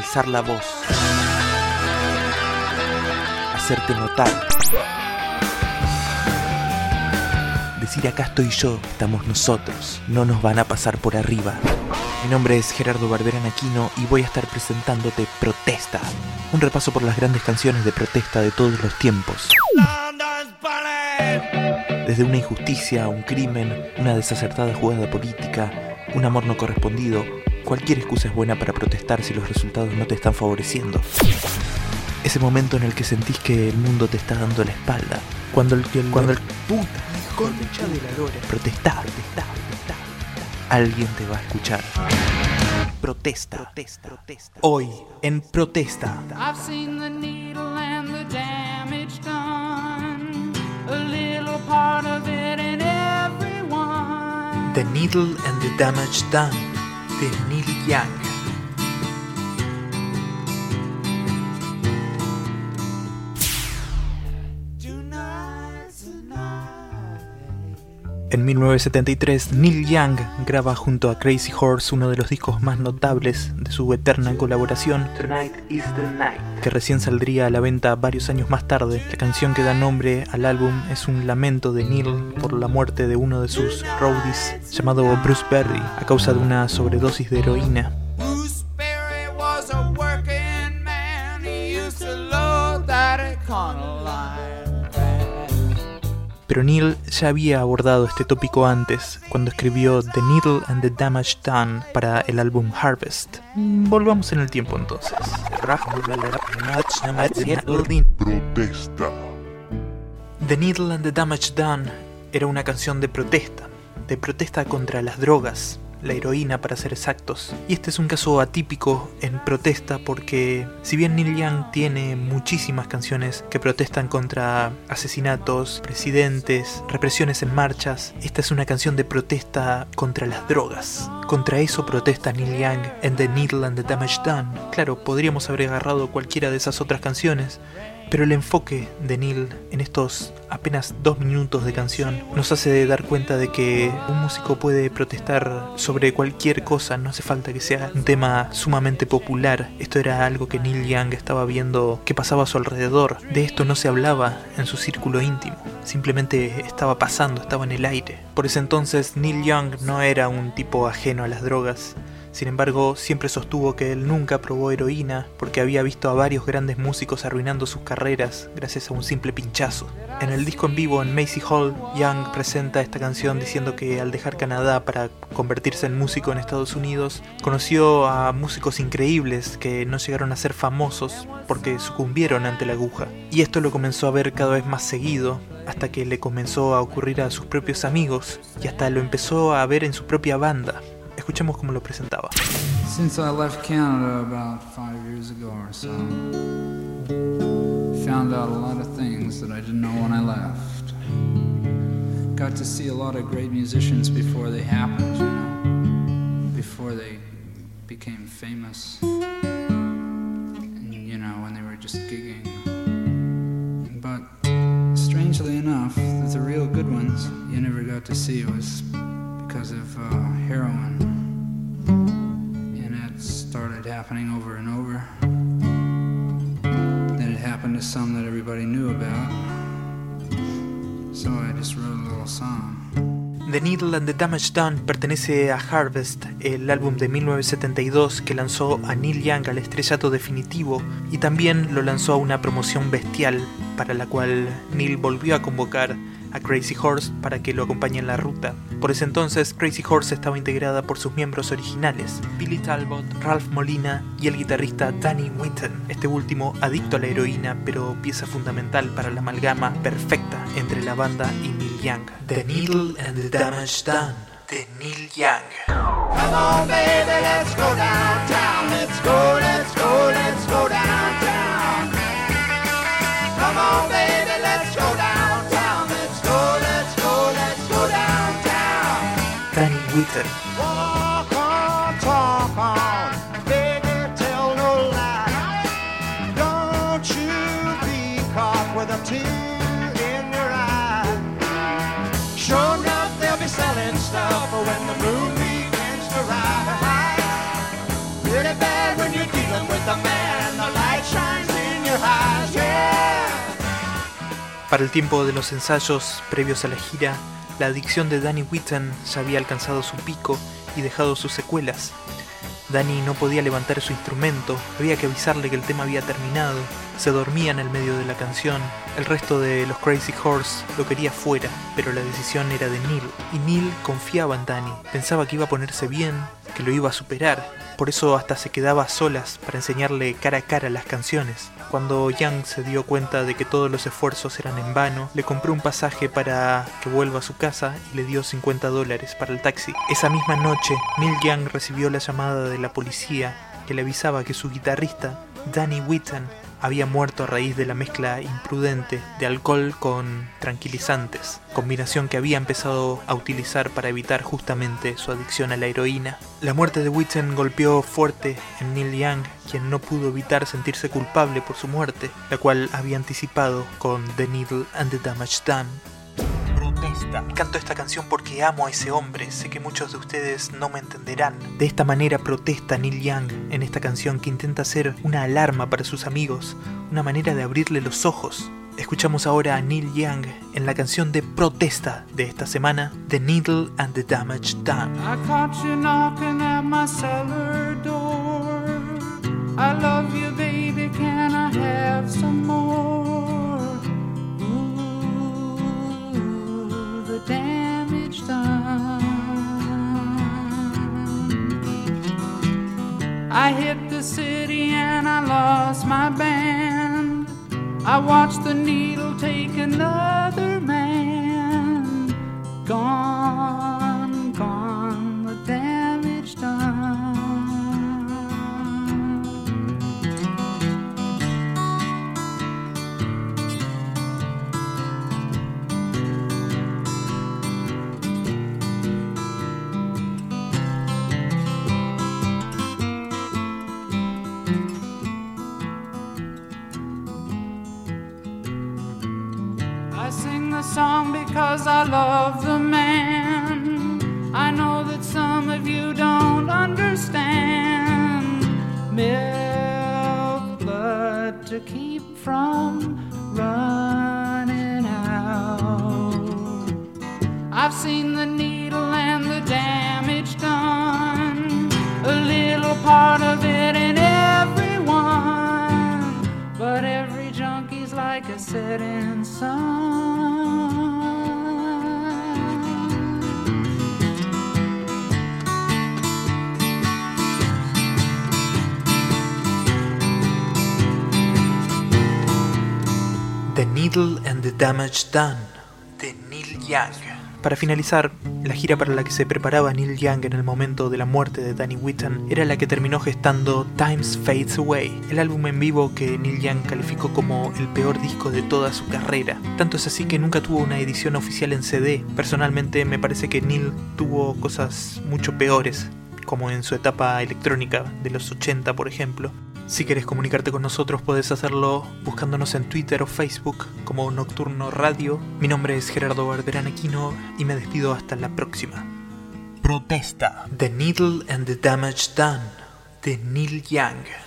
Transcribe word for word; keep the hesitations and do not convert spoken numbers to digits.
alzar la voz, hacerte notar, decir acá estoy yo, estamos nosotros, no nos van a pasar por arriba. Mi nombre es Gerardo Barberán Aquino y voy a estar presentándote Protesta, un repaso por las grandes canciones de protesta de todos los tiempos. Desde una injusticia, un crimen, una desacertada jugada política, un amor no correspondido, cualquier excusa es buena para protestar si los resultados no te están favoreciendo. Ese momento en el que sentís que el mundo te está dando la espalda, cuando el, el cuando el puta concha de la lora protestá, protestá, protestá, alguien te va a escuchar. Protesta, protesta, protesta. Hoy en Protesta. I've seen the needle and the damage done, a little part of it in everyone. The Needle and the Damage Done, de Neil Young. En mil novecientos setenta y tres, Neil Young graba junto a Crazy Horse uno de los discos más notables de su eterna colaboración, Tonight is the Night, que recién saldría a la venta varios años más tarde. La canción que da nombre al álbum es un lamento de Neil por la muerte de uno de sus roadies, llamado Bruce Berry, a causa de una sobredosis de heroína. Bruce Berry was a working man, he used to load that Econoline. Pero Neil ya había abordado este tópico antes, cuando escribió The Needle and the Damage Done para el álbum Harvest. Volvamos en el tiempo entonces. Protesta. The Needle and the Damage Done era una canción de protesta, de protesta contra las drogas, la heroína para ser exactos. Y este es un caso atípico en Protesta porque si bien Neil Young tiene muchísimas canciones que protestan contra asesinatos, presidentes, represiones en marchas, esta es una canción de protesta contra las drogas. Contra eso protesta Neil Young en The Needle and the Damage Done. Claro, podríamos haber agarrado cualquiera de esas otras canciones, pero el enfoque de Neil en estos apenas dos minutos de canción nos hace dar cuenta de que un músico puede protestar sobre cualquier cosa, no hace falta que sea un tema sumamente popular. Esto era algo que Neil Young estaba viendo que pasaba a su alrededor. De esto no se hablaba en su círculo íntimo, simplemente estaba pasando, estaba en el aire. Por ese entonces Neil Young no era un tipo ajeno a las drogas. Sin embargo, siempre sostuvo que él nunca probó heroína porque había visto a varios grandes músicos arruinando sus carreras gracias a un simple pinchazo. En el disco en vivo en Macy Hall, Young presenta esta canción diciendo que al dejar Canadá para convertirse en músico en Estados Unidos, conoció a músicos increíbles que no llegaron a ser famosos porque sucumbieron ante la aguja. Y esto lo comenzó a ver cada vez más seguido, hasta que le comenzó a ocurrir a sus propios amigos y hasta lo empezó a ver en su propia banda. Escuchemos cómo lo presentaba. Since I left Canada about five years ago or so, found out a lot of things that I didn't know when I left. Got to see a lot of great musicians before they happened, you know, before they became famous, and, you know, when they were just gigging. But strangely enough, the real good ones you never got to see was because of uh, heroin, and it started happening over and over. Then it happened to some that everybody knew about, so I just wrote a little song. The Needle and the Damage Done pertenece a Harvest, el álbum de mil novecientos setenta y dos que lanzó a Neil Young al estrellato definitivo y también lo lanzó a una promoción bestial para la cual Neil volvió a convocar a Crazy Horse para que lo acompañe en la ruta. Por ese entonces, Crazy Horse estaba integrada por sus miembros originales, Billy Talbot, Ralph Molina y el guitarrista Danny Whitten, este último adicto a la heroína, pero pieza fundamental para la amalgama perfecta entre la banda y Neil Young. The Needle and the Damage Done, de Neil Young. Come on, baby, let's go downtown. Let's go, let's go, let's go downtown. Come on, baby, let's go downtown. Let's go, let's go, let's go downtown. Danny Whitten. Walk on, talk on, baby, tell no lie. Don't you be caught with a tear in your eye. Sure enough, they'll be selling stuff when the moon begins to rise. pretty bad when you're dealing with a man and the light shines in your eyes, yeah. Para el tiempo de los ensayos previos a la gira, la adicción de Danny Whitten ya había alcanzado su pico y dejado sus secuelas. Danny no podía levantar su instrumento, había que avisarle que el tema había terminado, se dormía en el medio de la canción, el resto de los Crazy Horse lo quería fuera, pero la decisión era de Neil, y Neil confiaba en Danny, pensaba que iba a ponerse bien, que lo iba a superar, por eso hasta se quedaba a solas para enseñarle cara a cara las canciones. Cuando Young se dio cuenta de que todos los esfuerzos eran en vano, le compró un pasaje para que vuelva a su casa y le dio cincuenta dólares para el taxi. Esa misma noche, Neil Young recibió la llamada de la policía que le avisaba que su guitarrista, Danny Whitten, había muerto a raíz de la mezcla imprudente de alcohol con tranquilizantes, combinación que había empezado a utilizar para evitar justamente su adicción a la heroína. La muerte de Whitten golpeó fuerte en Neil Young, quien no pudo evitar sentirse culpable por su muerte, la cual había anticipado con The Needle and the Damage Done. Protesta. Canto esta canción porque amo a ese hombre, sé que muchos de ustedes no me entenderán. De esta manera protesta Neil Young en esta canción que intenta ser una alarma para sus amigos, una manera de abrirle los ojos. Escuchamos ahora a Neil Young en la canción de protesta de esta semana, The Needle and the Damage Done. I caught you knocking at my cellar door. I love you, baby, can I have some more? Ooh, the damage done. I hit the city and I lost my band. I watched the needle take another man. Gone, gone, the damage done. I sing the song because I love the man. I know that some of you don't understand. Milk blood to keep from running out. I've seen the needle and the damage done. A little part of it in everyone, but every junkie's like a setting sun. The Needle and the Damage Done, de Neil Young. Para finalizar, la gira para la que se preparaba Neil Young en el momento de la muerte de Danny Whitten era la que terminó gestando Times Fades Away, el álbum en vivo que Neil Young calificó como el peor disco de toda su carrera. Tanto es así que nunca tuvo una edición oficial en C D. Personalmente me parece que Neil tuvo cosas mucho peores, como en su etapa electrónica de los ochenta, por ejemplo. Si querés comunicarte con nosotros podés hacerlo buscándonos en Twitter o Facebook como Nocturno Radio. Mi nombre es Gerardo Barberán Aquino y me despido hasta la próxima. Protesta. The Needle and the Damage Done, de Neil Young.